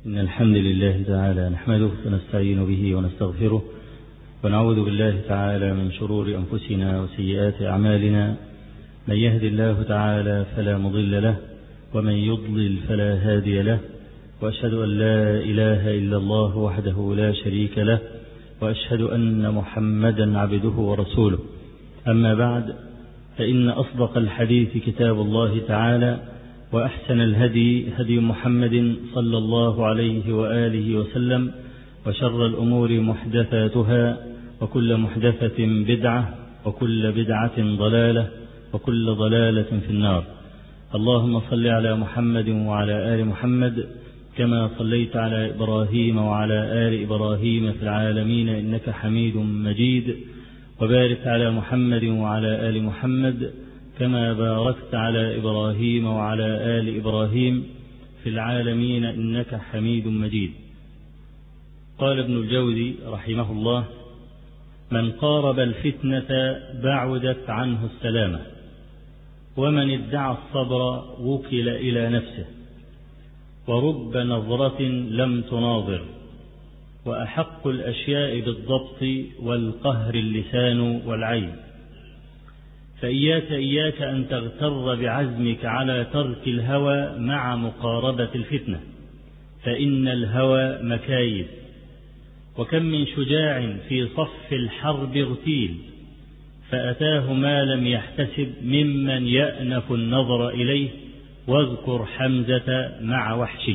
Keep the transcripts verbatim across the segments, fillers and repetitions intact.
إن الحمد لله تعالى نحمده ونستعين به ونستغفره ونعوذ بالله تعالى من شرور أنفسنا وسيئات أعمالنا. من يهد الله تعالى فلا مضل له ومن يضلل فلا هادي له، وأشهد أن لا إله إلا الله وحده لا شريك له، وأشهد أن محمدا عبده ورسوله. أما بعد، فإن أصدق الحديث كتاب الله تعالى، وأحسن الهدي هدي محمد صلى الله عليه وآله وسلم، وشر الأمور محدثاتها، وكل محدثة بدعة، وكل بدعة ضلالة، وكل ضلالة في النار. اللهم صل على محمد وعلى آل محمد كما صليت على إبراهيم وعلى آل إبراهيم في العالمين إنك حميد مجيد، وبارك على محمد وعلى آل محمد كما باركت على إبراهيم وعلى آل إبراهيم في العالمين إنك حميد مجيد. قال ابن الجوزي رحمه الله: من قارب الفتنة بعدت عنه السلامة، ومن ادعى الصبر وكل إلى نفسه، ورب نظرة لم تناظر، وأحق الأشياء بالضبط والقهر اللسان والعين. فإياك إياك أن تغتر بعزمك على ترك الهوى مع مقاربة الفتنة، فإن الهوى مكايد. وكم من شجاع في صف الحرب اغتيل، فأتاه ما لم يحتسب ممن يأنف النظر إليه، واذكر حمزة مع وحشي.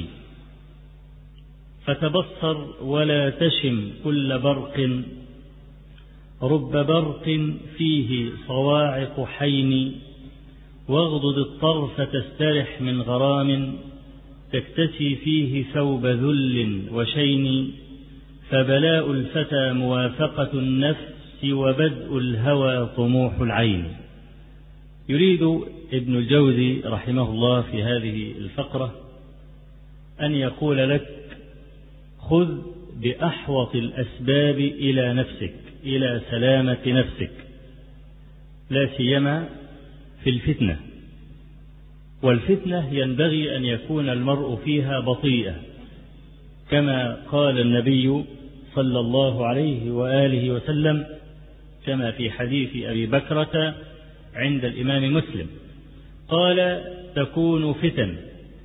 فتبصر ولا تشم كل برق، رب برق فيه صواعق حين، واغضض الطرف تسترح من غرام، تكتسي فيه ثوب ذل وشين. فبلاء الفتى موافقة النفس، وبدء الهوى طموح العين. يريد ابن الجوزي رحمه الله في هذه الفقرة أن يقول لك: خذ بأحوط الأسباب إلى نفسك، إلى سلامة نفسك، لا سيما في الفتنة. والفتنة ينبغي أن يكون المرء فيها بطيئا، كما قال النبي صلى الله عليه وآله وسلم، كما في حديث أبي بكرة عند الإمام مسلم، قال: تكون فتن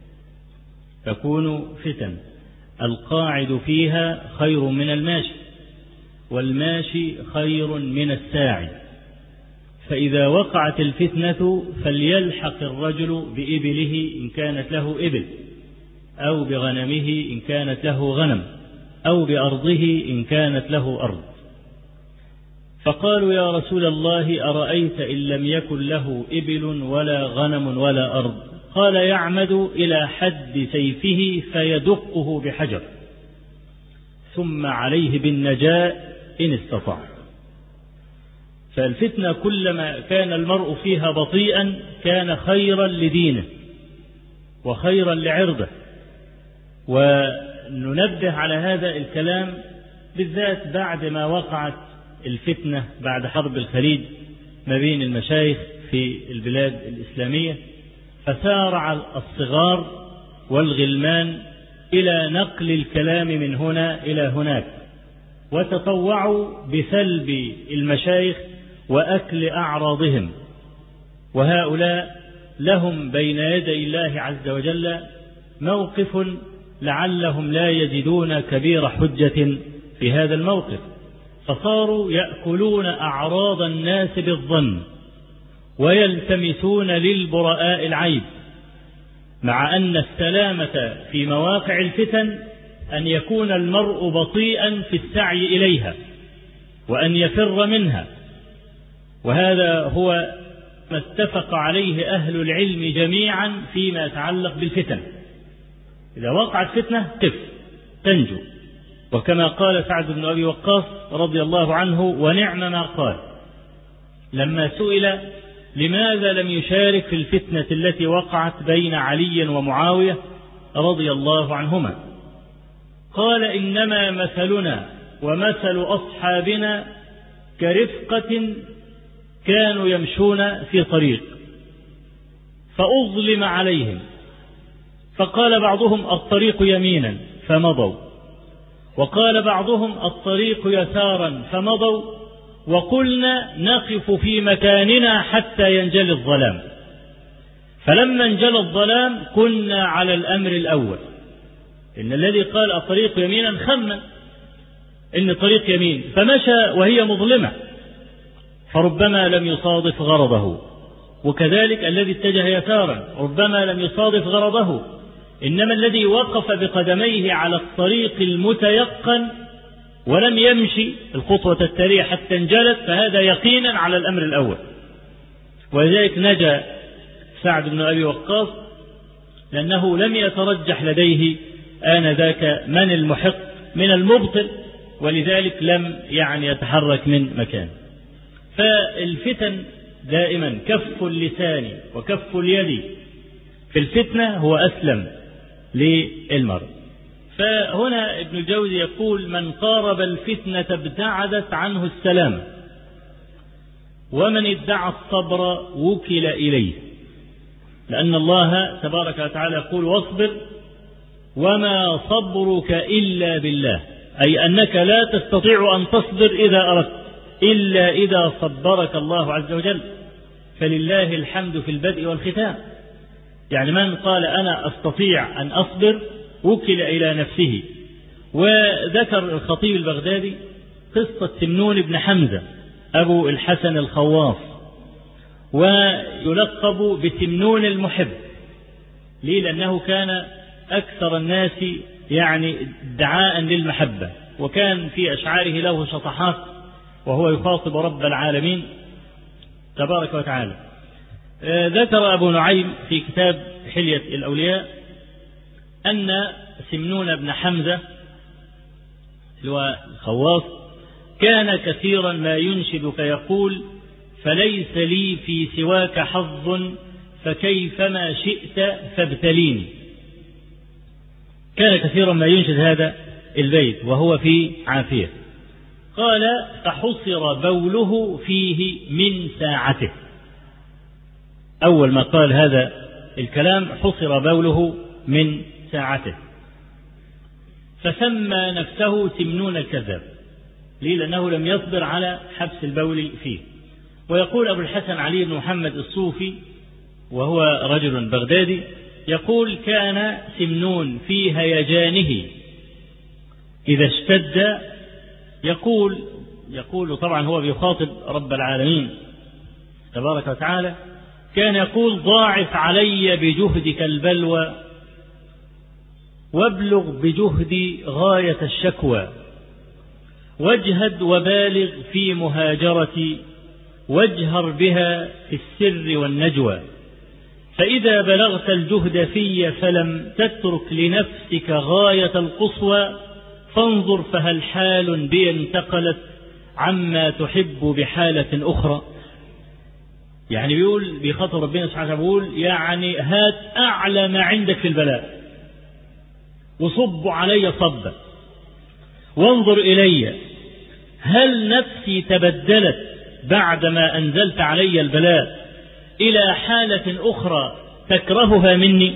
تكون فتن القاعد فيها خير من الماشي، والماشي خير من الساعي. فإذا وقعت الفتنة فليلحق الرجل بإبله إن كانت له إبل، أو بغنمه إن كانت له غنم، أو بأرضه إن كانت له أرض. فقالوا: يا رسول الله، أرأيت إن لم يكن له إبل ولا غنم ولا أرض؟ قال: يعمد إلى حد سيفه فيدقه بحجر، ثم عليه بالنجاة إن استطاع. فالفتنة كلما كان المرء فيها بطيئا كان خيرا لدينه وخيرا لعرضه. وننبه على هذا الكلام بالذات بعد ما وقعت الفتنة بعد حرب الخليج ما بين المشايخ في البلاد الإسلامية، فسارع الصغار والغلمان إلى نقل الكلام من هنا إلى هناك، وتطوعوا بسلب المشايخ وأكل أعراضهم. وهؤلاء لهم بين يدي الله عز وجل موقف لعلهم لا يجدون كبير حجة في هذا الموقف، فصاروا يأكلون أعراض الناس بالظن، ويلتمسون للبراء العيب، مع أن السلامة في مواقع الفتن أن يكون المرء بطيئا في السعي إليها، وأن يفر منها. وهذا هو ما اتفق عليه أهل العلم جميعا فيما يتعلق بالفتن. إذا وقعت فتنة قف تنجو، وكما قال سعد بن أبي وقاص رضي الله عنه ونعم ما قال لما سئل لماذا لم يشارك في الفتنة التي وقعت بين علي ومعاوية رضي الله عنهما، قال: إنما مثلنا ومثل أصحابنا كرفقة كانوا يمشون في طريق فأظلم عليهم، فقال بعضهم: الطريق يمينا، فمضوا، وقال بعضهم الطريق يسارا فمضوا، وقلنا نقف في مكاننا حتى ينجلي الظلام. فلما انجلى الظلام كنا على الأمر الأول، إن الذي قال الطريق يمينا خمن إن الطريق يمين، فمشى وهي مظلمة فربما لم يصادف غرضه، وكذلك الذي اتجه يسارا ربما لم يصادف غرضه، إنما الذي وقف بقدميه على الطريق المتيقن ولم يمشي الخطوة التالية حتى انجلت فهذا يقينا على الأمر الأول. ولذلك نجا سعد بن أبي وقاص لأنه لم يترجح لديه آنذاك من المحق من المبطل، ولذلك لم يعني يتحرك من مكان. فالفتن دائما كف اللسان وكف اليد في الفتنة هو أسلم للمرء. فهنا ابن الجوزي يقول من قارب الفتنة ابتعدت عنه السلام، ومن ادعى الصبر وكل إليه، لأن الله تبارك وتعالى يقول واصبر وما صبرك إلا بالله، أي أنك لا تستطيع أن تصبر إذا أردت إلا إذا صبرك الله عز وجل، فلله الحمد في البدء والختام. يعني من قال أنا أستطيع أن أصبر وكل إلى نفسه. وذكر الخطيب البغدادي قصة سمنون بن حمزة أبو الحسن الخواص، ويلقب بسمنون المحب. ليه؟ لأنه كان أكثر الناس يعني ادعاء للمحبة، وكان في أشعاره له شطحات وهو يخاطب رب العالمين تبارك وتعالى. ذكر أبو نعيم في كتاب حلية الأولياء أن سمنون بن حمزة الخواص كان كثيرا ما ينشد فيقول فليس لي في سواك حظ فكيفما شئت فابتليني. كان كثيرا ما ينشد هذا البيت وهو في عافية. قال فحصر بوله فيه من ساعته. أول ما قال هذا الكلام حصر بوله من ساعته، فسمى نفسه سمنون الكذاب. ليه؟ لأنه لم يصبر على حبس البول فيه. ويقول أبو الحسن علي بن محمد الصوفي وهو رجل بغدادي يقول كان سمنون في هيجانه إذا اشتد يقول يقول طبعا هو بيخاطب رب العالمين تبارك وتعالى، كان يقول ضاعف علي بجهدك البلوى وابلغ بجهدي غاية الشكوى، واجهد وبالغ في مهاجرتي واجهر بها في السر والنجوى، فإذا بلغت الجهد في فلم تترك لنفسك غاية القصوى، فانظر فهل حال بي انتقلت عما تحب بحالة أخرى. يعني بيقول بيخاطب ربنا سبحانه وتعالى بيقول يعني هات أعلى ما عندك في البلاء وصب علي صبا، وانظر إلي هل نفسي تبدلت بعدما أنزلت علي البلاء إلى حالة أخرى تكرهها مني.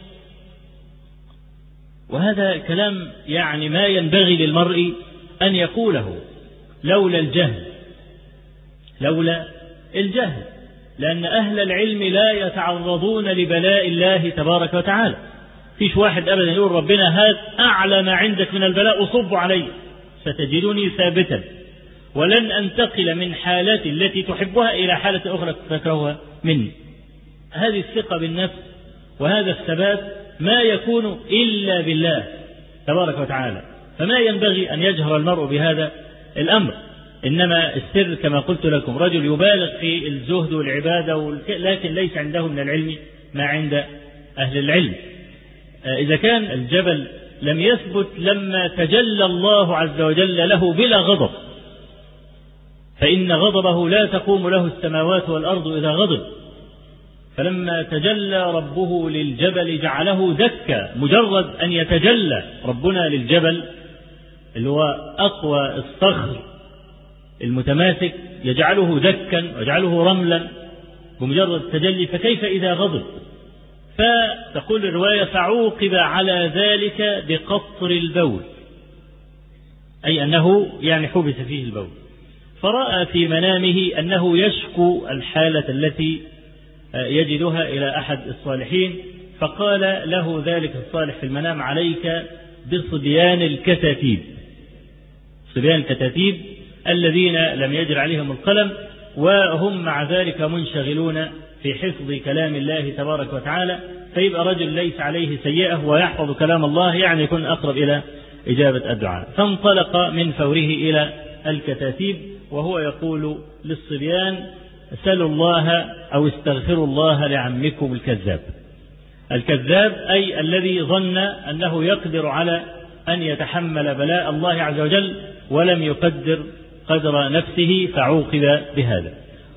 وهذا كلام يعني ما ينبغي للمرء أن يقوله لولا الجهل لولا الجهل لأن أهل العلم لا يتعرضون لبلاء الله تبارك وتعالى. فيش واحد أبدا يقول ربنا هات أعلى ما عندك من البلاء وصب علي ستجدني ثابتا، ولن أنتقل من حالتي التي تحبها إلى حالة أخرى تكرهها مني. هذه الثقة بالنفس وهذا الثبات ما يكون إلا بالله تبارك وتعالى، فما ينبغي أن يجهر المرء بهذا الأمر. إنما السر كما قلت لكم رجل يبالغ في الزهد والعبادة لكن ليس عنده من العلم ما عند أهل العلم. إذا كان الجبل لم يثبت لما تجلى الله عز وجل له بلا غضب، فإن غضبه لا تقوم له السماوات والأرض إذا غضب، فلما تجلى ربه للجبل جعله دكا. مجرد أن يتجلى ربنا للجبل اللي هو أقوى الصخر المتماسك يجعله دكا ويجعله رملا بمجرد التجلي، فكيف إذا غضب؟ فتقول الرواية فعوقب على ذلك بقطر البول، أي أنه يعني حبس فيه البول، فرأى في منامه أنه يشكو الحالة التي يجدها إلى أحد الصالحين، فقال له ذلك الصالح في المنام عليك بصبيان الكتاتيب، صبيان الكتاتيب الذين لم يجر عليهم القلم وهم مع ذلك منشغلون في حفظ كلام الله تبارك وتعالى، فيبقى رجل ليس عليه سيئة ويحفظ كلام الله، يعني يكون أقرب إلى إجابة الدعاء. فانطلق من فوره إلى الكتاتيب وهو يقول للصبيان سلوا الله أو استغفروا الله لعمكم الكذاب. الكذاب أي الذي ظن أنه يقدر على أن يتحمل بلاء الله عز وجل ولم يقدر قدر نفسه فعوقب بهذا.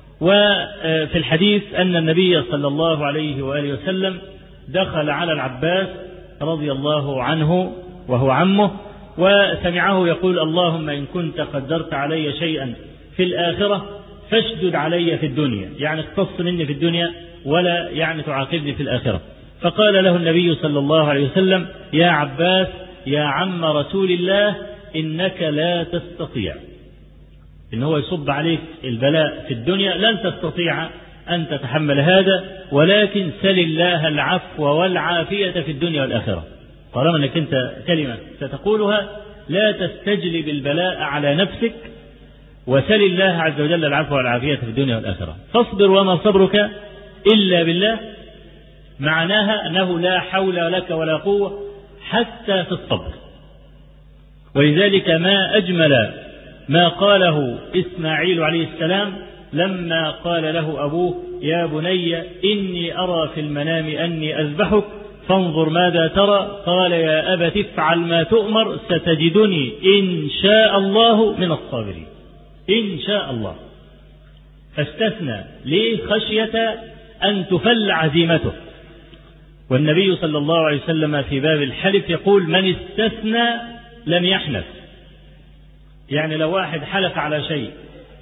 وفي الحديث أن النبي صلى الله عليه وآله وسلم دخل على العباس رضي الله عنه وهو عمه وسمعه يقول اللهم إن كنت قدرت علي شيئا في الآخرة فاشدد علي في الدنيا، يعني اقتص مني في الدنيا ولا يعني تعاقبني في الآخرة. فقال له النبي صلى الله عليه وسلم يا عباس يا عم رسول الله إنك لا تستطيع، إن هو يصب عليك البلاء في الدنيا لن تستطيع أن تتحمل هذا، ولكن سل الله العفو والعافية في الدنيا والآخرة. طالما أنك أنت كلمة ستقولها لا تستجلب البلاء على نفسك، وسل الله عز وجل العفو والعافية في الدنيا والآخرة. فاصبر وما صبرك إلا بالله، معناها أنه لا حول لك ولا قوة حتى في الصبر. ولذلك ما أجمل ما قاله إسماعيل عليه السلام لما قال له أبوه يا بني إني أرى في المنام أني أذبحك فانظر ماذا ترى، قال يا أبت افعل ما تؤمر ستجدني إن شاء الله من الصابرين. إن شاء الله، فاستثنى ليه؟ خشية أن تفل عزيمته. والنبي صلى الله عليه وسلم في باب الحلف يقول من استثنى لم يحنث، يعني لو واحد حلف على شيء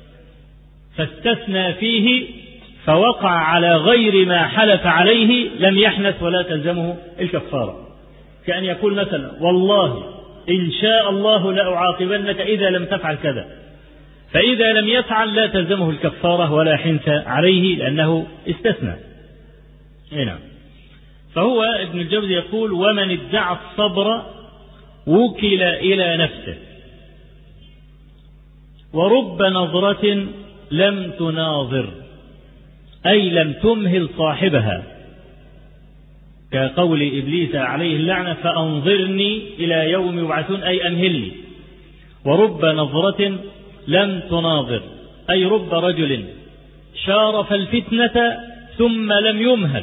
فاستثنى فيه فوقع على غير ما حلف عليه لم يحنث ولا تلزمه الكفارة. كأن يقول مثلا والله إن شاء الله لأعاقبنك إذا لم تفعل كذا، فإذا لم يفعل لا تلزمه الكفارة ولا حنث عليه لأنه استثنى. هنا فهو ابن الجوزي يقول ومن ادعى الصبر وكل إلى نفسه، ورب نظرة لم تناظر أي لم تمهل صاحبها، كقول إبليس عليه اللعنة فأنظرني إلى يوم يبعثون أي أمهلني. ورب نظرة لم تناظر أي رب رجل شارف الفتنة ثم لم يمهل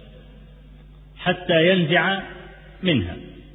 حتى ينزع منها.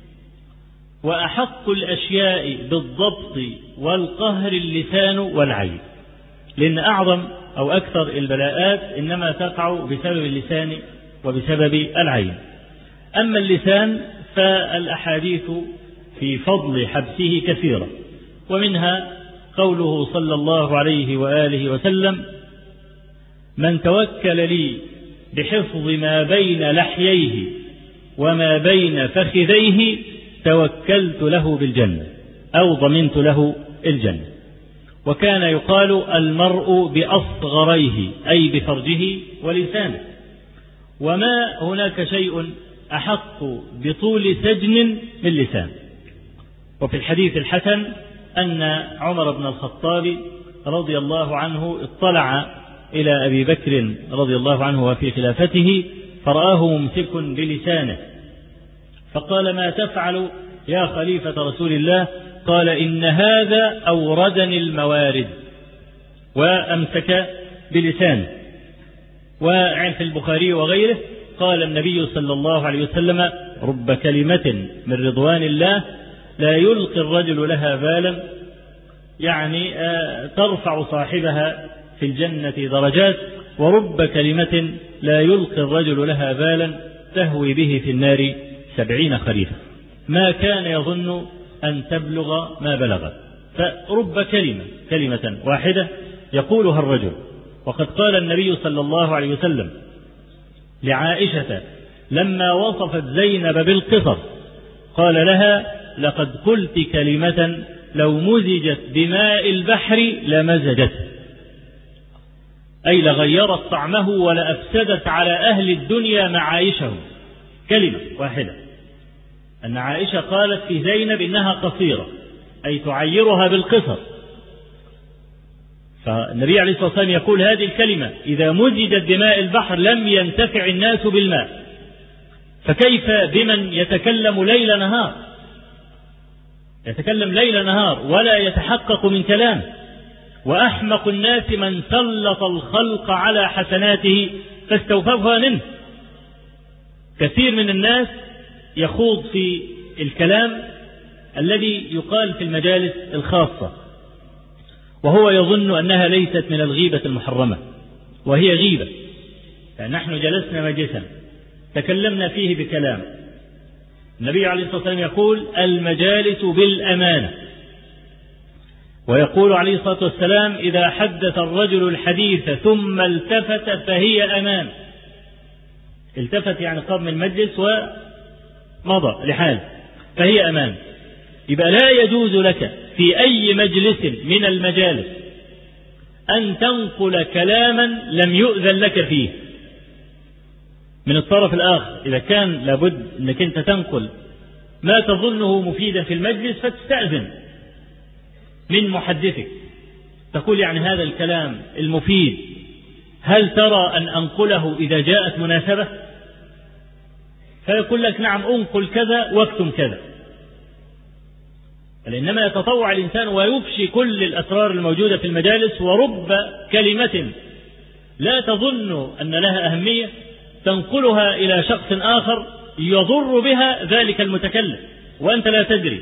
وأحق الأشياء بالضبط والقهر اللسان والعين، لأن أعظم أو أكثر البلاءات إنما تقع بسبب اللسان وبسبب العين. أما اللسان فالأحاديث في فضل حبسه كثيرة، ومنها قوله صلى الله عليه وآله وسلم من توكل لي بحفظ ما بين لحييه وما بين فخذيه توكلت له بالجنة أو ضمنت له الجنة. وكان يقال المرء بأصغريه أي بفرجه ولسانه، وما هناك شيء أحق بطول سجن من لسان. وفي الحديث الحسن أن عمر بن الخطاب رضي الله عنه اطلع إلى أبي بكر رضي الله عنه وفي خلافته فرآه ممسك بلسانه، فقال ما تفعل يا خليفة رسول الله؟ قال إن هذا أوردني الموارد، وأمسك بلسانه. وفي البخاري وغيره قال النبي صلى الله عليه وسلم رب كلمة من رضوان الله لا يلقي الرجل لها بالا، يعني ترفع صاحبها في الجنة درجات، ورب كلمة لا يلقي الرجل لها بالا تهوي به في النار سبعين خريفا، ما كان يظن أن تبلغ ما بلغت. فرب كلمة كلمة واحدة يقولها الرجل. وقد قال النبي صلى الله عليه وسلم لعائشة لما وصفت زينب بالقصر قال لها: لقد قلت كلمة لو مزجت بماء البحر لمزجت، أي لغيرت طعمه ولأفسدت على أهل الدنيا معايشهم. كلمة واحدة، أن عائشة قالت في زينب إنها قصيرة، أي تعيرها بالقصر. فالنبي عليه الصلاة والسلام يقول هذه الكلمة إذا مزجت بماء البحر لم ينتفع الناس بالماء، فكيف بمن يتكلم ليل نهار، يتكلم ليل نهار ولا يتحقق من كلام. وأحمق الناس من سلط الخلق على حسناته فاستوففها منه. كثير من الناس يخوض في الكلام الذي يقال في المجالس الخاصة وهو يظن أنها ليست من الغيبة المحرمة، وهي غيبة. يعني نحن جلسنا مجلسا تكلمنا فيه بكلام، النبي عليه الصلاة والسلام يقول: المجالس بالأمانة. ويقول عليه الصلاة والسلام: إذا حدث الرجل الحديث ثم التفت فهي أمان. التفت يعني قام من المجلس ومضى لحال، فهي أمان. يبقى لا يجوز لك في أي مجلس من المجالس أن تنقل كلاما لم يؤذن لك فيه من الطرف الآخر. إذا كان لابد أنك أنت تنقل ما تظنه مفيدا في المجلس فتستأذن من محدثك، تقول يعني هذا الكلام المفيد هل ترى أن أنقله إذا جاءت مناسبة؟ فيقول لك: نعم أنقل كذا واكتم كذا. إنما يتطوع الإنسان ويفشي كل الأسرار الموجودة في المجالس، ورب كلمة لا تظن أن لها أهمية تنقلها إلى شخص آخر يضر بها ذلك المتكلم وأنت لا تدري.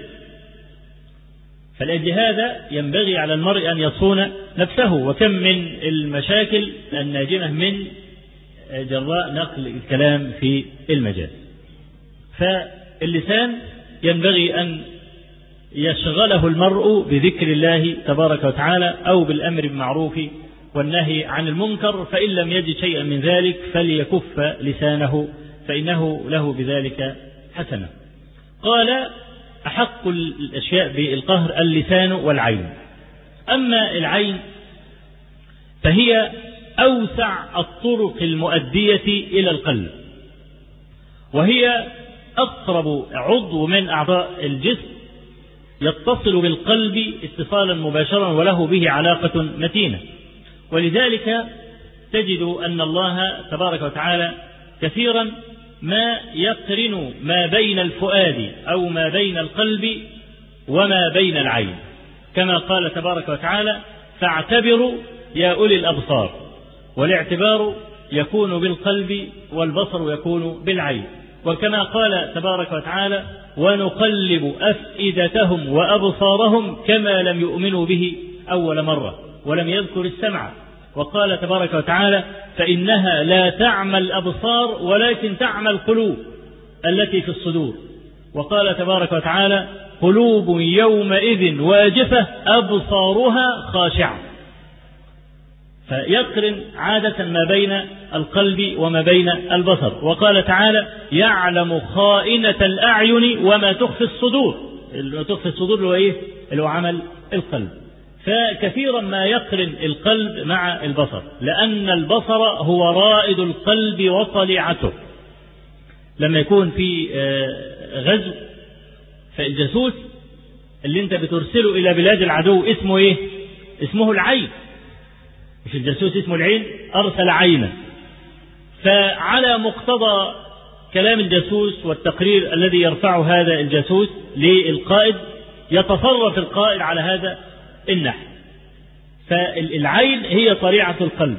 فلأجل هذا ينبغي على المرء أن يصون نفسه. وكم من المشاكل الناجمة من جراء نقل الكلام في المجال. فاللسان ينبغي أن يشغله المرء بذكر الله تبارك وتعالى أو بالأمر بالمعروف والنهي عن المنكر، فإن لم يجد شيئا من ذلك فليكف لسانه فإنه له بذلك حسنة. قال: أحق الأشياء بالقهر اللسان والعين. أما العين فهي أوسع الطرق المؤدية إلى القلب، وهي أقرب عضو من أعضاء الجسم يتصل بالقلب اتصالا مباشرا وله به علاقة متينة. ولذلك تجد أن الله تبارك وتعالى كثيرا ما يقرن ما بين الفؤاد أو ما بين القلب وما بين العين، كما قال تبارك وتعالى: فاعتبروا يا أولي الأبصار. والاعتبار يكون بالقلب والبصر يكون بالعين. وكما قال تبارك وتعالى: ونقلب أفئدتهم وأبصارهم كما لم يؤمنوا به أول مرة، ولم يذكر السمع. وقال تبارك وتعالى: فإنها لا تعمى الأبصار ولكن تعمى القلوب التي في الصدور. وقال تبارك وتعالى: قلوب يومئذ واجفة أبصارها خاشعة. فيقرن عادة ما بين القلب وما بين البصر. وقال تعالى: يعلم خائنة الأعين وما تخفي الصدور. اللي تخفي الصدور اللي هو إيه؟ اللي هو عمل القلب. فكثيرا ما يقرن القلب مع البصر، لأن البصر هو رائد القلب وطليعته. لما يكون في غزو فالجاسوس اللي انت بترسله إلى بلاد العدو اسمه إيه؟ اسمه العين. مش الجاسوس اسمه العين؟ أرسل عينا. فعلى مقتضى كلام الجاسوس والتقرير الذي يرفعه هذا الجاسوس للقائد يتصرف القائد على هذا النحو. فالعين هي طليعة القلب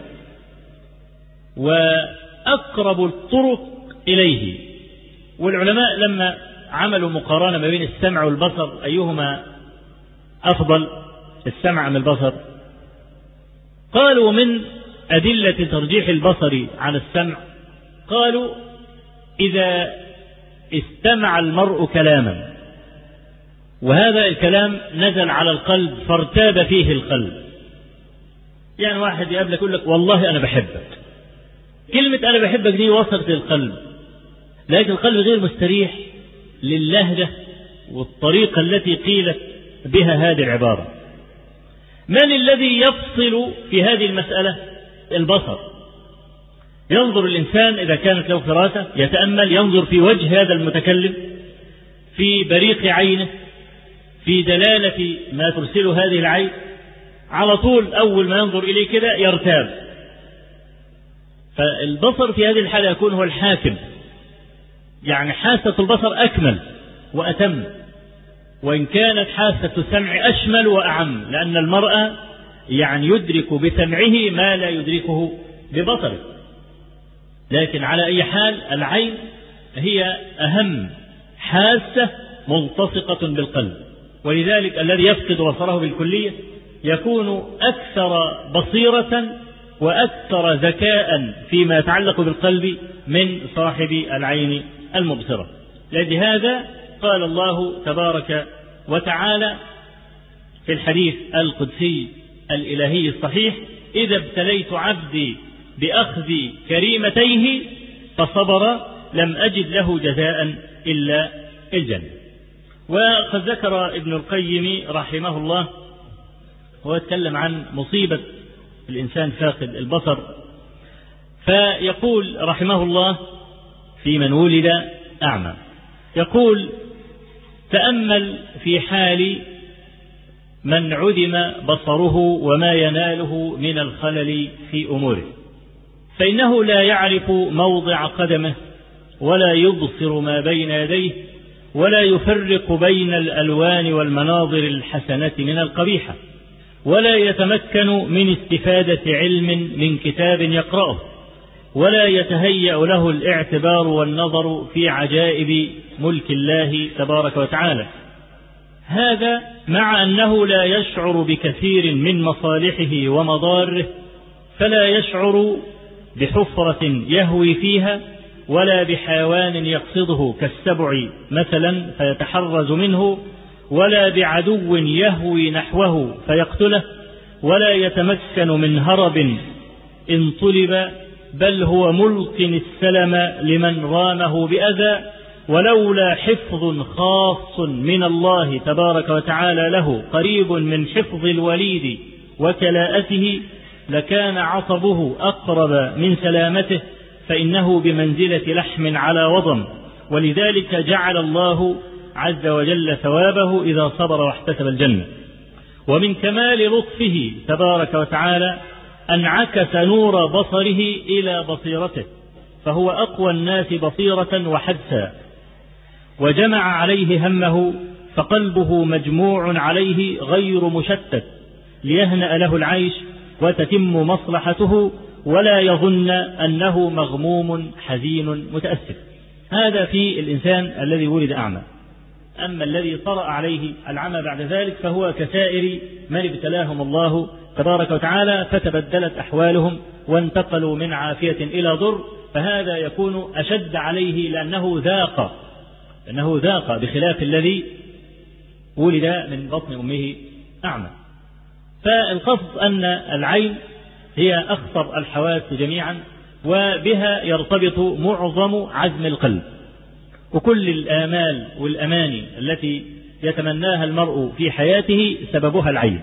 وأقرب الطرق إليه. والعلماء لما عملوا مقارنة ما بين السمع والبصر أيهما أفضل، السمع أم البصر، قالوا من أدلة ترجيح البصر على السمع، قالوا إذا استمع المرء كلاما وهذا الكلام نزل على القلب فارتاب فيه القلب. يعني واحد يقابلك يقول لك والله أنا بحبك، كلمة أنا بحبك دي وصلت للقلب، لكن القلب غير مستريح للهجة والطريقة التي قيلت بها هذه العبارة. من الذي يفصل في هذه المسألة؟ البصر. ينظر الإنسان إذا كانت له فراسة، يتأمل، ينظر في وجه هذا المتكلم، في بريق عينه، في دلالة ما ترسله هذه العين، على طول أول ما ينظر إليه كده يرتاب. فالبصر في هذه الحالة يكون هو الحاكم، يعني حاسة البصر أكمل وأتم، وإن كانت حاسة السمع أشمل وأعم، لأن المرء يعني يدرك بسمعه ما لا يدركه ببصره. لكن على أي حال العين هي أهم حاسة ملتصقة بالقلب، ولذلك الذي يفقد بصره بالكلية يكون أكثر بصيرة وأكثر ذكاء فيما يتعلق بالقلب من صاحب العين المبصرة. لهذا قال الله تبارك وتعالى في الحديث القدسي الإلهي الصحيح: إذا ابتليت عبدي بأخذ كريمتيه فصبر لم أجد له جزاء إلا الجنة. وقد ذكر ابن القيم رحمه الله هو يتكلم عن مصيبة الإنسان فاقد البصر، فيقول رحمه الله في من ولد أعمى، يقول: تأمل في حال من عدم بصره وما يناله من الخلل في أموره، فإنه لا يعرف موضع قدمه ولا يبصر ما بين يديه ولا يفرق بين الألوان والمناظر الحسنة من القبيحة، ولا يتمكن من استفادة علم من كتاب يقرأه، ولا يتهيأ له الاعتبار والنظر في عجائب ملك الله تبارك وتعالى. هذا مع أنه لا يشعر بكثير من مصالحه ومضاره، فلا يشعر بحفرة يهوي فيها ولا بحيوان يقصده كالسبع مثلا فيتحرز منه، ولا بعدو يهوي نحوه فيقتله، ولا يتمكن من هرب إن طلب، بل هو ملق السلم لمن رامه بأذى، ولولا حفظ خاص من الله تبارك وتعالى له قريب من حفظ الوليد وكلاءته لكان عصبه أقرب من سلامته، فإنه بمنزلة لحم على وضم، ولذلك جعل الله عز وجل ثوابه إذا صبر واحتسب الجنة. ومن كمال لطفه تبارك وتعالى أن عكس نور بصره إلى بصيرته، فهو أقوى الناس بصيرة وحدسا، وجمع عليه همه، فقلبه مجموع عليه غير مشتت، ليهنأ له العيش وتتم مصلحته، ولا يظن أنه مغموم حزين متأسف. هذا في الإنسان الذي ولد أعمى. أما الذي طرأ عليه العمى بعد ذلك فهو كسائر من ابتلاهم الله تبارك وتعالى فتبدلت أحوالهم وانتقلوا من عافية إلى ضر، فهذا يكون أشد عليه لأنه ذاق لأنه ذاق بخلاف الذي ولد من بطن أمه أعمى. فالقصد أن العين هي أخطر الحواس جميعا، وبها يرتبط معظم عزم القلب، وكل الآمال والأماني التي يتمناها المرء في حياته سببها العين،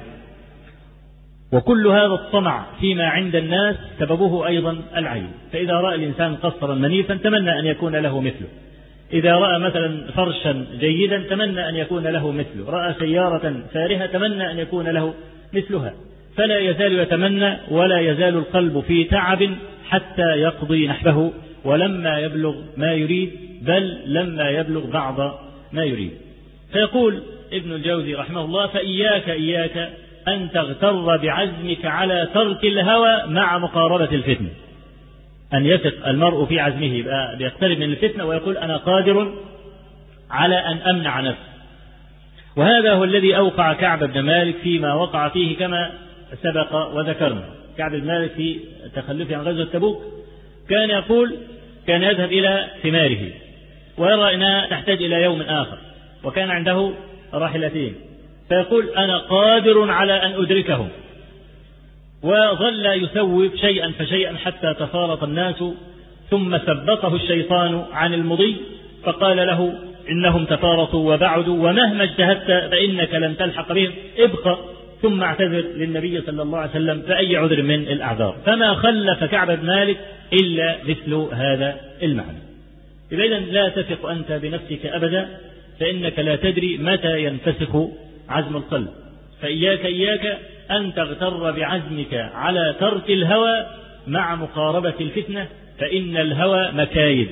وكل هذا الطمع فيما عند الناس سببه أيضا العين. فإذا رأى الإنسان قصرا منيفا تمنى أن يكون له مثله، إذا رأى مثلا فرشا جيدا تمنى أن يكون له مثله، رأى سيارة فارهة تمنى أن يكون له مثلها، فلا يزال يتمنى، ولا يزال القلب في تعب حتى يقضي نحبه، ولما يبلغ ما يريد، بل لما يبلغ بعض ما يريد. فيقول ابن الجوزي رحمه الله: فإياك إياك أن تغتر بعزمك على ترك الهوى مع مقاربة الفتنة. أن يثق المرء في عزمه، يبقى بيقترب من الفتنة ويقول أنا قادر على أن أمنع نفسي. وهذا هو الذي أوقع كعب بن مالك فيما وقع فيه كما سبق وذكرنا. كعب بن مالك في تخلفه عن غزوة تبوك كان يقول كان يذهب إلى ثماره ويرى أنها تحتاج إلى يوم آخر، وكان عنده راحلتين، فيقول أنا قادر على أن أدركهم، وظل يثوب شيئا فشيئا حتى تفارط الناس ثم ثبطه الشيطان عن المضي فقال له إنهم تفارطوا وبعدوا ومهما اجتهدت فإنك لن تلحق بهم، ابقى. ثم اعتذر للنبي صلى الله عليه وسلم فأي عذر من الأعذار. فما خلف كعب بن مالك إلا مثل هذا المعنى. إذا لا تثق أنت بنفسك أبدا، فإنك لا تدري متى ينفسخ عزم القلب. فإياك إياك أن تغتر بعزمك على ترك الهوى مع مقاربة الفتنة، فإن الهوى مكايد،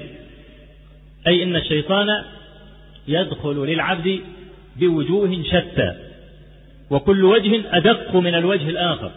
أي إن الشيطان يدخل للعبد بوجوه شتى، وكل وجه أدق من الوجه الآخر،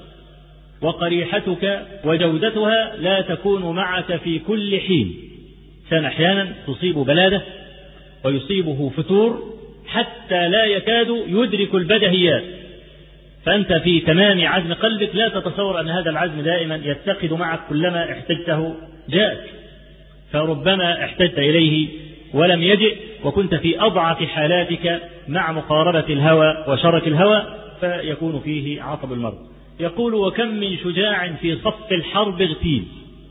وقريحتك وجودتها لا تكون معك في كل حين. كان أحيانا تصيب بلادة ويصيبه فتور حتى لا يكاد يدرك البدهيات، فأنت في تمام عزم قلبك لا تتصور أن هذا العزم دائما يتخذ معك كلما احتجته جاءك، فربما احتجت إليه ولم يجئ، وكنت في أضعف حالاتك مع مقاربة الهوى وشرك الهوى، فيكون فيه عطب المرض. يقول: وكم من شجاع في صف الحرب اغتيل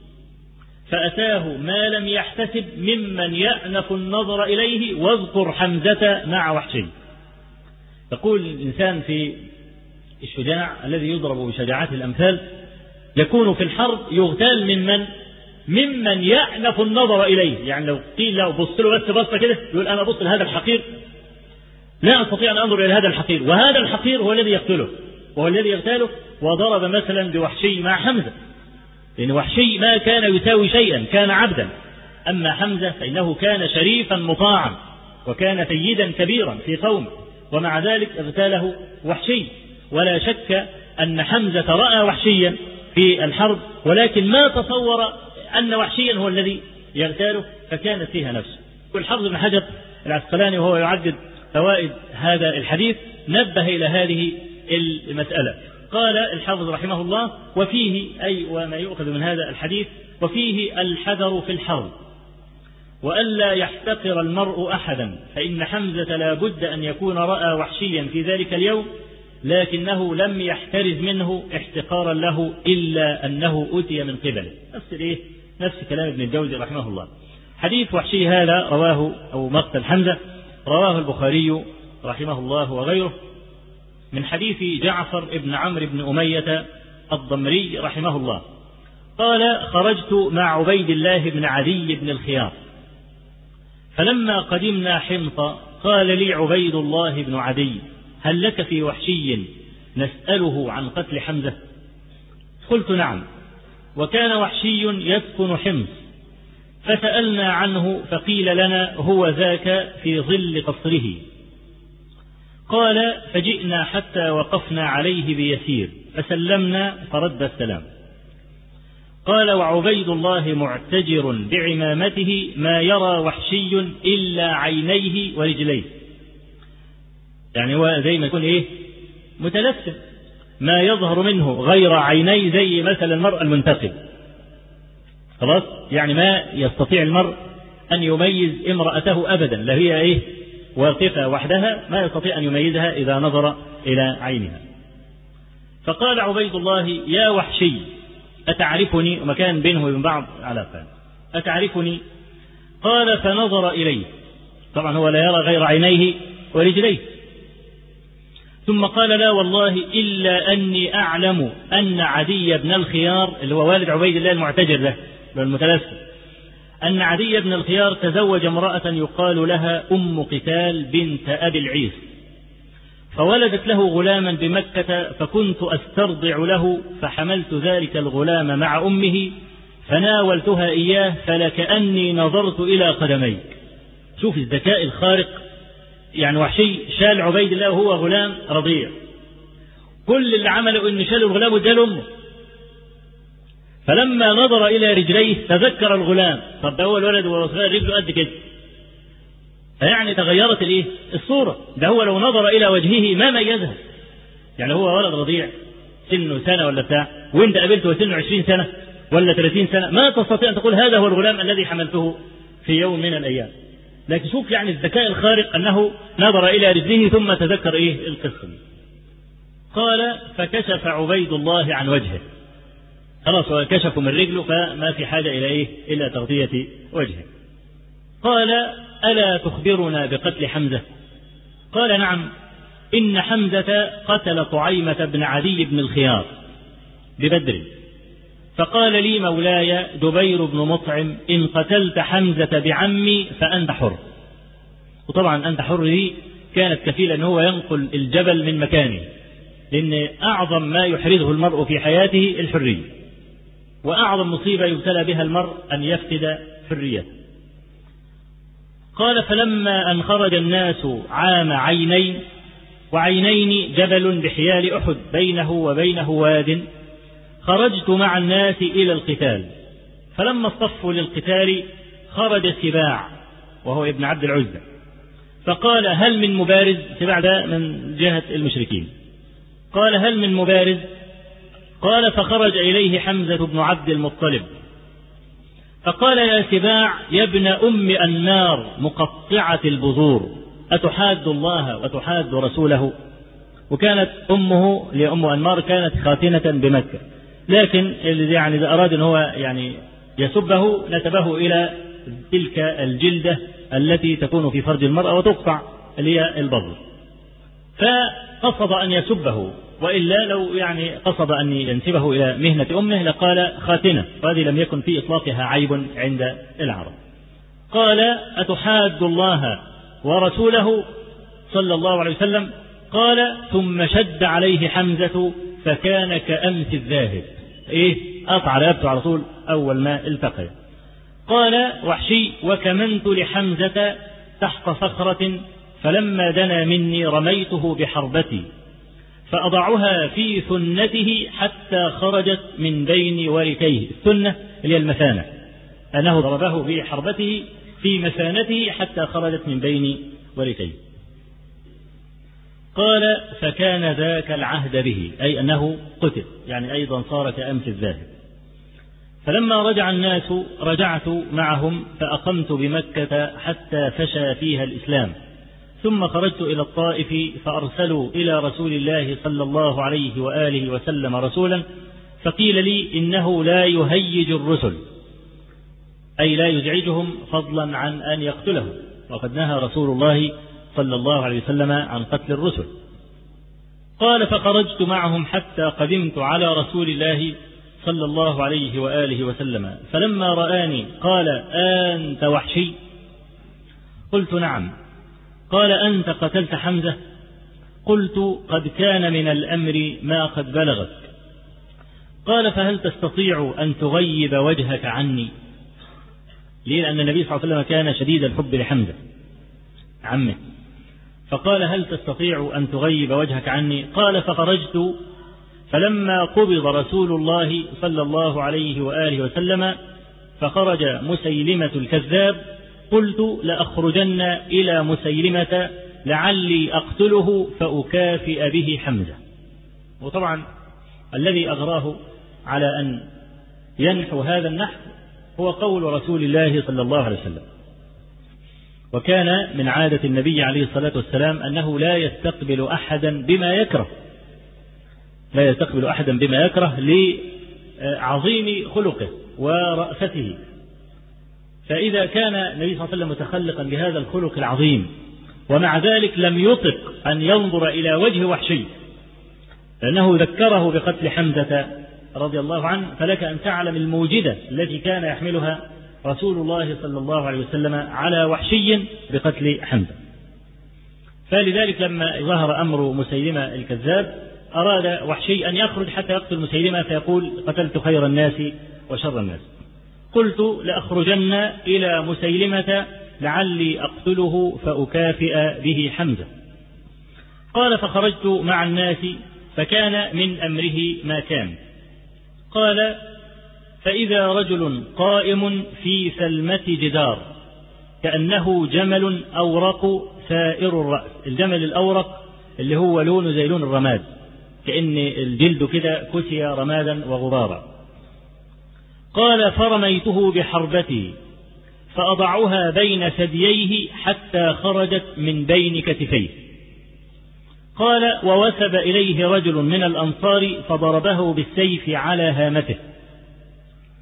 فأتاه ما لم يحتسب ممن يأنف النظر إليه، واذكر حمزة مع وحشي. يقول الإنسان في الشجاع الذي يضرب بشجاعات الأمثال يكون في الحرب يغتال ممن ممن يأنف النظر إليه. يعني لو قيل له بص له بس بصة كده يقول أنا أبص لهذا الحقير، لا أستطيع أن أنظر إلى هذا الحقير، وهذا الحقير هو الذي يقتله وهو الذي يغتاله. وضرب مثلا بوحشي مع حمزة، لأن وحشي ما كان يساوي شيئا، كان عبدا، أما حمزة فإنه كان شريفا مطاعا وكان سيدا كبيرا في قومه، ومع ذلك اغتاله وحشي. ولا شك أن حمزة رأى وحشيا في الحرب، ولكن ما تصور أن وحشيا هو الذي يغتاله، فكانت فيها نفسه. والحافظ ابن حجر العسقلاني وهو يعدد فوائد هذا الحديث نبه إلى هذه المسألة. قال الحافظ رحمه الله: وفيه، أي وما يؤخذ من هذا الحديث، وفيه الحذر في الحرب، وألا يحتقر المرء أحدا، فإن حمزة لا بد أن يكون رأى وحشيا في ذلك اليوم، لكنه لم يحترز منه احتقارا له إلا أنه أتي من قبله. نفس إيه؟ نفس كلام ابن الجوزي رحمه الله. حديث وحشي هذا رواه، أو مقتل حمزة رواه البخاري رحمه الله وغيره من حديث جعفر ابن عمرو بن أمية الضمري رحمه الله قال: خرجت مع عبيد الله بن عدي بن الخيار، فلما قدمنا حمص قال لي عبيد الله بن عدي: هل لك في وحشي نسأله عن قتل حمزة؟ قلت: نعم. وكان وحشي يسكن حمص، فسألنا عنه فقيل لنا: هو ذاك في ظل قصره. قال: فجئنا حتى وقفنا عليه بيسير فسلمنا فرد السلام. قال: وعبيد الله معتجر بعمامته ما يرى وحشي إلا عينيه ورجليه. يعني هو زي ما يكون إيه؟ متلثم، ما يظهر منه غير عينيه، زي مثلا المرء المنتقب. خلاص، يعني ما يستطيع المرء أن يميز امرأته أبدا، لا هي إيه؟ واقفة وحدها، ما يستطيع أن يميزها إذا نظر إلى عينها. فقال عبيد الله: يا وحشي أتعرفني؟ ومكان بينه وبين بعض علاقة، أتعرفني؟ قال: فنظر إليه، طبعا هو لا يرى غير عينيه ورجليه، ثم قال: لا والله إلا أني أعلم أن عدي بن الخيار، اللي هو والد عبيد الله المعتجر ده المتلثم، أن عدي بن الخيار تزوج امرأة يقال لها أم قتال بنت أبي العيس، فولدت له غلاما بمكة، فكنت أسترضع له، فحملت ذلك الغلام مع أمه فناولتها إياه، فلكأني نظرت إلى قدميك. شوف الذكاء الخارق، يعني وحشي شال عبيد الله وهو غلام رضيع، كل اللي عمله إن شال الغلام واداله أمه، فلما نظر إلى رجليه تذكر الغلام، طب ده هو الولد وهو صغير رجله قد كده، فيعني تغيرت الايه؟ الصورة. ده هو لو نظر إلى وجهه ما ميزها، يعني هو ولد رضيع سنه سنة ولا بتاع، وانت قابلته سنه عشرين سنة ولا ثلاثين سنة، ما تستطيع أن تقول هذا هو الغلام الذي حملته في يوم من الأيام. لكن شوف يعني الذكاء الخارق أنه نظر إلى رجله ثم تذكر إيه القصة. قال: فكشف عبيد الله عن وجهه، خلاص كشفوا من رجله فما في حاجة إلى إيه إلا تغطية وجهه. قال ألا تخبرنا بقتل حمزة؟ قال نعم، إن حمزة قتل طعيمة بن عدي بن الخيار ببدر، فقال لي مولاي جبير بن مطعم إن قتلت حمزة بعمي فأنت حر. وطبعا أنت حر دي كانت كفيلة أن هو ينقل الجبل من مكانه، لأن أعظم ما يحرزه المرء في حياته الحرية، وأعظم مصيبة يبتلى بها المرء أن يفقد حريته. قال فلما أن خرج الناس عام عينين، وعينين جبل بحيال أحد بينه وبينه واد، خرجت مع الناس إلى القتال، فلما اصطفوا للقتال خرج سباع وهو ابن عبد العزى، فقال هل من مبارز؟ سباع ده من جهة المشركين. قال هل من مبارز؟ قال فخرج إليه حمزة بن عبد المطلب، فقال يا سباع يا ابن أم أنمار مقطعة البذور أتحاد الله وتحاد رسوله؟ وكانت أمه لأم أنمار كانت خاتنة بمكة، لكن يعني إذا أراد أن هو يعني يسبه نسبه إلى تلك الجلدة التي تكون في فرج المرأة وتقطع اللي هي البذر، فقصد أن يسبه، وإلا لو يعني قصد أن ينسبه إلى مهنة أمه لقال خاتنة، وهذه لم يكن في إطلاقها عيب عند العرب. قال أتحاد الله ورسوله صلى الله عليه وسلم؟ قال ثم شد عليه حمزة فكان كأمس الذاهب، إيه قطع رقبته على طول أول ما التقى. قال وحشي وكمنت لحمزة تحت صخرة، فلما دنا مني رميته بحربتي فأضعها في ثنته حتى خرجت من بين وركيه. الثنة اللي هي المثانة، أنه ضربه بحربته في مثانته حتى خرجت من بين وركيه. قال فكان ذاك العهد به، أي أنه قتل، يعني أيضا صار كأمس الذاهب. فلما رجع الناس رجعت معهم فأقمت بمكة حتى فشى فيها الإسلام، ثم خرجت إلى الطائف فأرسلوا إلى رسول الله صلى الله عليه وآله وسلم رسولا، فقيل لي إنه لا يهيج الرسل، أي لا يزعجهم فضلا عن أن يقتلهم، وقد نهى رسول الله صلى الله عليه وسلم عن قتل الرسل. قال فخرجت معهم حتى قدمت على رسول الله صلى الله عليه وآله وسلم، فلما رآني قال أنت وحشي؟ قلت نعم. قال أنت قتلت حمزة؟ قلت قد كان من الأمر ما قد بلغك. قال فهل تستطيع أن تغيب وجهك عني؟ لأن النبي صلى الله عليه وسلم كان شديد الحب لحمزة عمه، فقال هل تستطيع أن تغيب وجهك عني؟ قال فخرجت، فلما قبض رسول الله صلى الله عليه وآله وسلم فخرج مسيلمة الكذاب، قلت لأخرجن إلى مسيلمة لعلي أقتله فأكافئ به حمزة. وطبعا الذي أغراه على أن ينحو هذا النحو هو قول رسول الله صلى الله عليه وسلم، وكان من عادة النبي عليه الصلاة والسلام أنه لا يستقبل أحدا بما يكره، لا يستقبل أحدا بما يكره لعظيم خلقه ورأفته. فإذا كان النبي صلى الله عليه وسلم متخلقا بهذا الخلق العظيم ومع ذلك لم يطق أن ينظر إلى وجه وحشي لأنه ذكره بقتل حمزة رضي الله عنه، فلك أن تعلم الموجدة التي كان يحملها رسول الله صلى الله عليه وسلم على وحشي بقتل حمزة. فلذلك لما ظهر أمر مسيلمة الكذاب أراد وحشي أن يخرج حتى يقتل مسيلمة فيقول قتلت خير الناس وشر الناس. قلت لأخرجن إلى مسيلمة لعلي أقتله فأكافئ به حمزة. قال فخرجت مع الناس فكان من أمره ما كان. قال فإذا رجل قائم في سلمة جدار كأنه جمل أورق ثائر الرأس. الجمل الأورق اللي هو لونه زي لون الرماد، كأن الجلد كده كسي رمادا وغبارا. قال فرميته بحربتي فأضعها بين ثدييه حتى خرجت من بين كتفيه. قال ووثب إليه رجل من الأنصار فضربه بالسيف على هامته،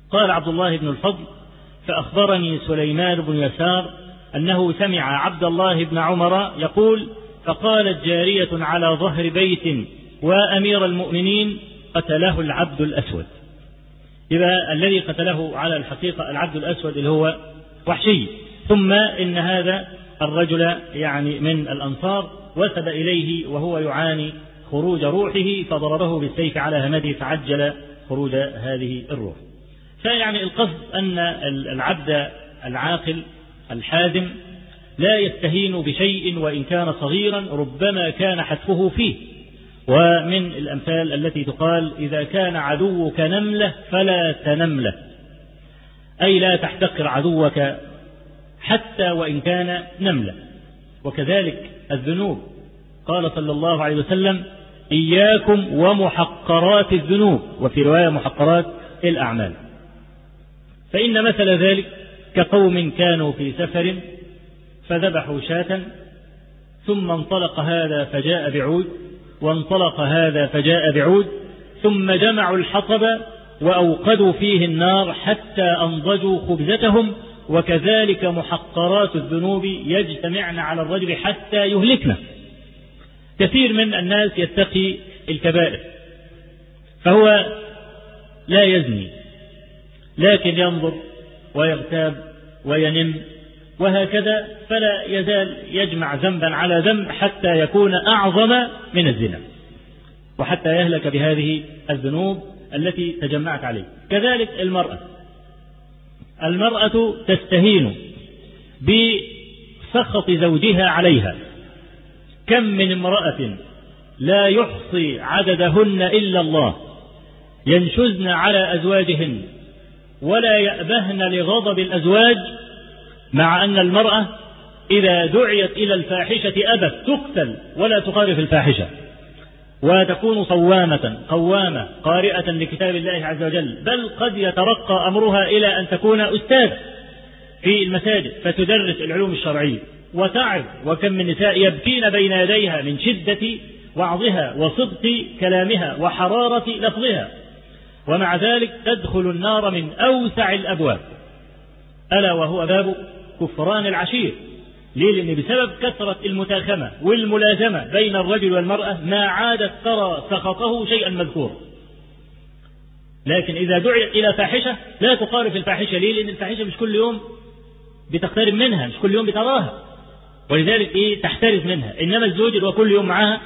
قال عبد الله بن الفضل: فأخبرني سليمان بن يسار أنه سمع عبد الله بن عمر يقول: فقالت جارية على ظهر بيت: وأمير المؤمنين قتله العبد الأسود. يبقى الذي قتله على الحقيقة العبد الأسود اللي هو وحشي، ثم إن هذا الرجل يعني من الأنصار وثب إليه وهو يعاني خروج روحه فضربه بالسيف على همده فعجل خروج هذه الروح. فيعني القصد أن العبد العاقل الحازم لا يستهين بشيء وإن كان صغيرا ربما كان حتفه فيه. ومن الأمثال التي تقال: إذا كان عدوك نملة فلا تنمله، أي لا تحتقر عدوك حتى وإن كان نملة. وكذلك الذنوب، قال صلى الله عليه وسلم: إياكم ومحقرات الذنوب، وفي رواية محقرات الأعمال. فإن مثل ذلك كقوم كانوا في سفر فذبحوا شاة، ثم انطلق هذا فجاء بعود، وانطلق هذا فجاء بعود، ثم جمعوا الحطب وأوقدوا فيه النار حتى أنضجوا خبزتهم، وكذلك محقرات الذنوب يجتمعن على الرجل حتى يهلكنا. كثير من الناس يتقي الكبائر فهو لا يزني، لكن ينظر ويغتاب وينم وهكذا، فلا يزال يجمع ذنبا على ذنب حتى يكون أعظم من الزنا، وحتى يهلك بهذه الذنوب التي تجمعت عليه. كذلك المرأة المرأة تستهين بسخط زوجها عليها. كم من امرأة لا يحصي عددهن إلا الله ينشزن على أزواجهن ولا يأبهن لغضب الأزواج، مع أن المرأة إذا دعيت إلى الفاحشة أبت، تقتل ولا تقارف الفاحشة، وتكون صوامة قوامة قارئة لكتاب الله عز وجل، بل قد يترقى أمرها إلى أن تكون أستاذ في المساجد فتدرس العلوم الشرعية وتعظ. وكم من نساء يبكين بين يديها من شدة وعظها وصدق كلامها وحرارة لفظها، ومع ذلك تدخل النار من أوسع الأبواب، ألا وهو باب كفران العشير. ليه؟ لأن بسبب كثرة المتاخمة والملازمة بين الرجل والمرأة ما عادت ترى سخطه شيئا مذكورا. لكن إذا دعيت إلى فاحشة لا تقارف الفاحشة. ليه؟ لأن الفاحشة مش كل يوم بتقترب منها، مش كل يوم بتراها، ولذلك إيه تحترز منها. إنما الزوج وكل يوم معها،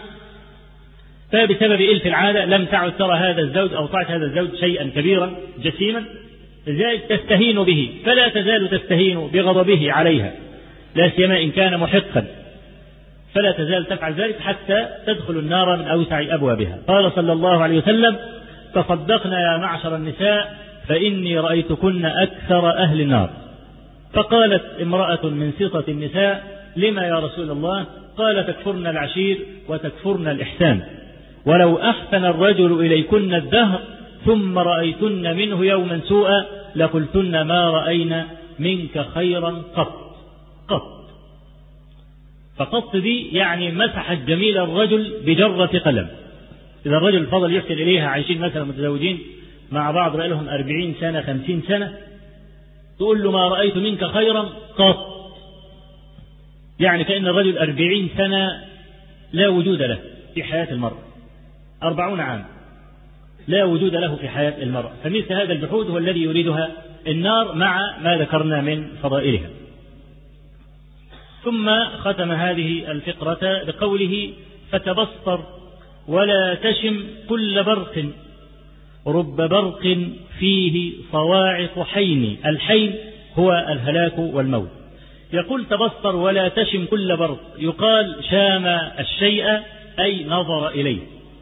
فبسبب إلف العادة لم تعد ترى هذا الزوج أو طاعة هذا الزوج شيئا كبيرا جسيما، لذلك تستهين به، فلا تزال تستهين بغضبه عليها، لا سيما إن كان محقا، فلا تزال تفعل ذلك حتى تدخل النار من أوسع أبوابها. قال صلى الله عليه وسلم: تصدقنا يا معشر النساء فإني رأيتكن أكثر أهل النار. فقالت امرأة من سطة النساء: لما يا رسول الله؟ قال: تكفرن العشير وتكفرن الإحسان، ولو أحسن الرجل إليكن الدهر ثم رأيتن منه يوما سوءا لقلتن ما رأينا منك خيرا قط قط. فقط دي يعني مسحت جميل الرجل بجرة قلم. إذا الرجل فضل يحسن إليها، عايشين مثلا متزوجين مع بعض بقى لهم أربعين سنة خمسين سنة، تقول له ما رأيت منك خيرا قط، يعني كأن الرجل أربعين سنة لا وجود له في حياة المرأة، أربعون عام لا وجود له في حياة المرأة. فمثل هذا الجحود هو الذي يريدها النار مع ما ذكرنا من فضائلها. ثم ختم هذه الفقرة بقوله: فتبصر ولا تشم كل برق، رب برق فيه صواعق حين. الحين هو الهلاك والموت. يقول: تبصر ولا تشم كل برق، يقال شام الشيء أي نظر إليه.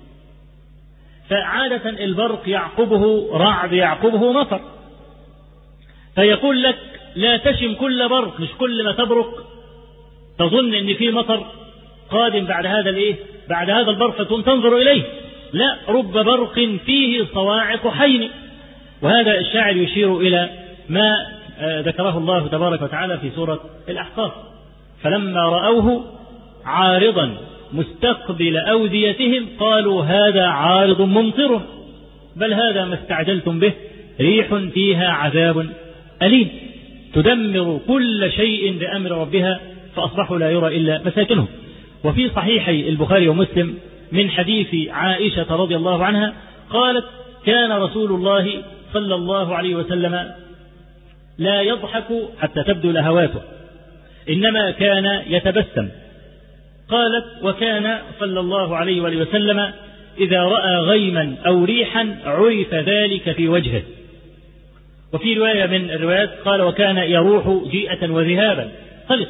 فعادة البرق يعقبه رعد يعقبه مطر، فيقول لك لا تشم كل برق، مش كل ما تبرق تظن ان في مطر قادم بعد هذا الايه بعد هذا البرق فتقوم تنظر اليه، لا، رب برق فيه صواعق حين. وهذا الشاعر يشير الى ما ذكره الله تبارك وتعالى في سورة الأحقاف: فلما رأوه عارضا مستقبل أوديتهم قالوا هذا عارض ممطر بل هذا ما استعجلتم به ريح فيها عذاب أليم تدمر كل شيء بأمر ربها فأصبحوا لا يرى إلا مساكنهم. وفي صحيحي البخاري ومسلم من حديث عائشة رضي الله عنها قالت كان رسول الله صلى الله عليه وسلم لا يضحك حتى تبدو لهواته إنما كان يتبسم. قالت وكان صلى الله عليه وآله وسلم إذا رأى غيما أو ريحا عرف ذلك في وجهه. وفي رواية من الروايات قال وكان يروح جيئة وذهابا خلص.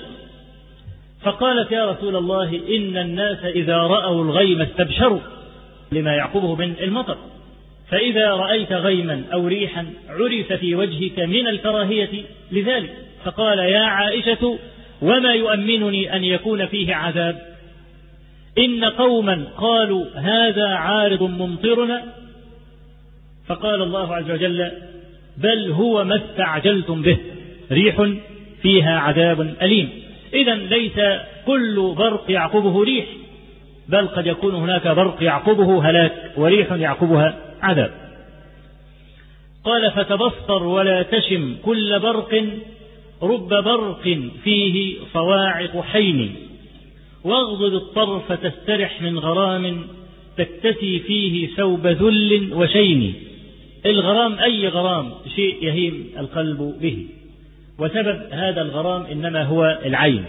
فقالت يا رسول الله إن الناس إذا رأوا الغيم استبشروا لما يعقبه من المطر، فإذا رأيت غيما أو ريحا عرف في وجهك من الكراهية لذلك. فقال يا عائشة وما يؤمنني أن يكون فيه عذاب؟ إن قوما قالوا هذا عارض ممطرنا، فقال الله عز وجل بل هو ما استعجلتم به ريح فيها عذاب أليم. إذن ليس كل برق يعقبه ريح، بل قد يكون هناك برق يعقبه هلاك وريح يعقبها عذاب. قال فتبصر ولا تشم كل برق رب برق فيه صواعق حين، واغضض الطرف تسترح من غرام تكتسي فيه ثوب ذل وشين. الغرام أي غرام شيء يهيم القلب به، وسبب هذا الغرام إنما هو العين.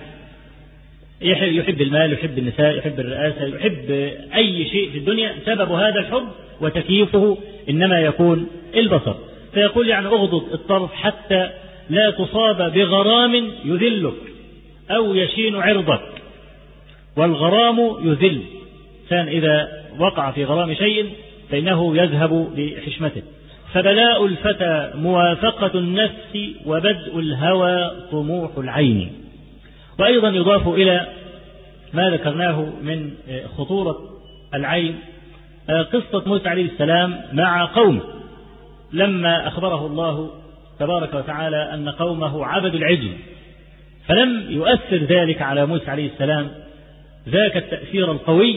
يحب المال، يحب النساء، يحب الرئاسة، يحب أي شيء في الدنيا، سبب هذا الحب وتكييفه إنما يكون البصر. فيقول يعني اغضض الطرف حتى لا تصاب بغرام يذلك أو يشين عرضك، والغرام يذل كان إذا وقع في غرام شيء فإنه يذهب بحشمته. فبلاء الفتى موافقة النفس وبدء الهوى طموح العين. وأيضا يضاف إلى ما ذكرناه من خطورة العين قصة موسى عليه السلام مع قومه لما أخبره الله تبارك وتعالى أن قومه عبدوا العجل، فلم يؤثر ذلك على موسى عليه السلام ذاك التأثير القوي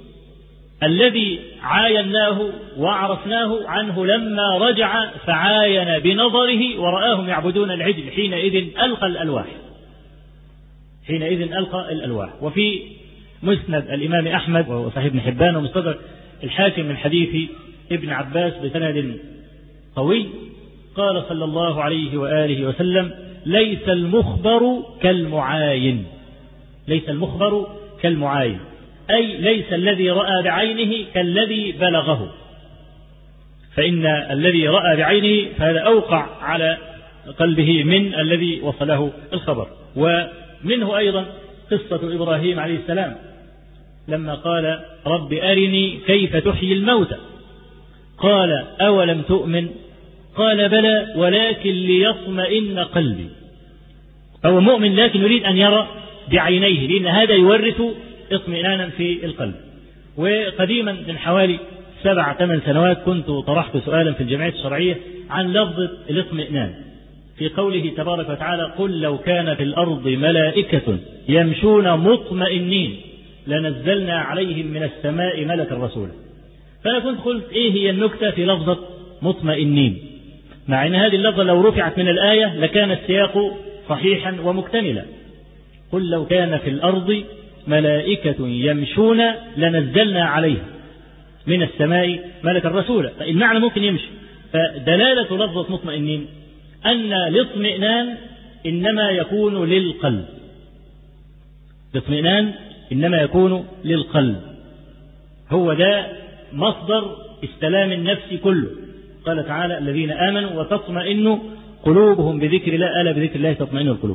الذي عايناه وعرفناه عنه لما رجع فعاين بنظره ورآهم يعبدون العجل، حينئذ ألقى الألواح حينئذ ألقى الألواح. وفي مسند الإمام أحمد وصحيح ابن حبان ومستدرك الحاكم من حديث ابن عباس بسند قوي قال صلى الله عليه وآله وسلم ليس المخبر كالمعاين، ليس المخبر كالمعاين، أي ليس الذي رأى بعينه كالذي بلغه، فإن الذي رأى بعينه فهذا أوقع على قلبه من الذي وصله الخبر. ومنه أيضا قصة إبراهيم عليه السلام لما قال رب أرني كيف تحيي الموتى، قال أولم تؤمن، قال بلى ولكن ليطمئن قلبي. هو مؤمن لكن يريد أن يرى بعينيه، لأن هذا يورث اطمئنانا في القلب. وقديما من حوالي سبع ثمان سنوات كنت طرحت سؤالا في الجمعية الشرعية عن لفظ الاطمئنان في قوله تبارك وتعالى قل لو كان في الأرض ملائكة يمشون مطمئنين لنزلنا عليهم من السماء ملكا رسولا. فأنا كنت قلت إيه هي النكتة في لفظة مطمئنين، مع أن هذه اللفظة لو رفعت من الآية لكان السياق صحيحا ومكتملا. قل لو كان في الأرض ملائكة يمشون لنزلنا عليهم من السماء ملكا رسولا، فالمعنى ممكن يمشي. فدلالة لفظة مطمئنين أن الاطمئنان إنما يكون للقلب، الاطمئنان إنما يكون للقلب، هو ده مصدر استلام النفس كله. قال تعالى الذين آمنوا وتطمئن قلوبهم بذكر الله ألا بذكر الله تطمئن القلوب.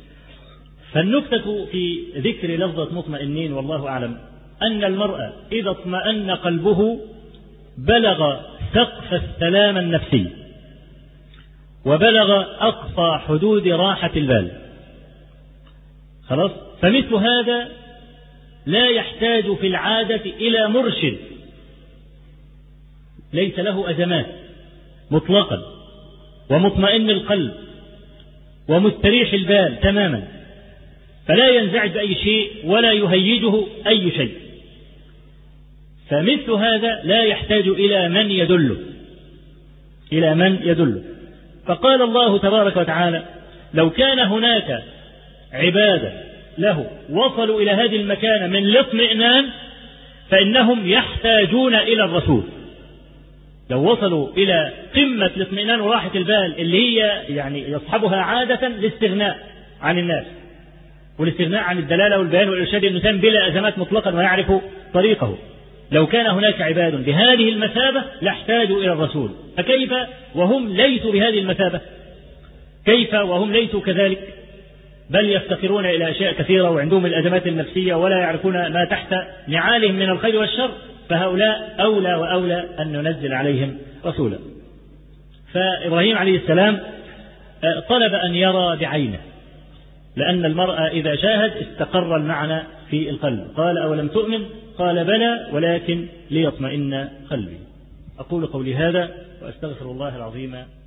فالنكتة في ذكر لفظة مطمئنين والله أعلم أن المرء إذا اطمأن قلبه بلغ سقف السلام النفسي وبلغ أقصى حدود راحة البال. خلاص، فمثل هذا لا يحتاج في العادة إلى مرشد، ليس له أزمات مطلقا، ومطمئن القلب ومستريح البال تماما، فلا ينزعج بأي شيء ولا يهيجه أي شيء. فمثل هذا لا يحتاج إلى من يدله، إلى من يدله. فقال الله تبارك وتعالى: لو كان هناك عبادة له وصلوا إلى هذه المكانة من الاطمئنان فإنهم يحتاجون إلى الرسول. لو وصلوا إلى قمة الاطمئنان وراحة البال اللي هي يعني يصحبها عادة الاستغناء عن الناس والاستغناء عن الدلالة والبيان والإرشاد، الإنسان بلا أزمات مطلقا ويعرف طريقه، لو كان هناك عباد بهذه المثابة لاحتاجوا إلى الرسول. فكيف وهم ليسوا بهذه المثابة؟ كيف وهم ليسوا كذلك؟ بل يفتقرون إلى أشياء كثيرة وعندهم الأزمات النفسية ولا يعرفون ما تحت نعالهم من الخير والشر. فهؤلاء أولى وأولى أن ننزل عليهم رسولا. فإبراهيم عليه السلام طلب أن يرى بعينه، لأن المرأة إذا شاهد استقر المعنى في القلب. قال: أولم تؤمن؟ قال: بلى ولكن ليطمئن قلبي. أقول قولي هذا وأستغفر الله العظيم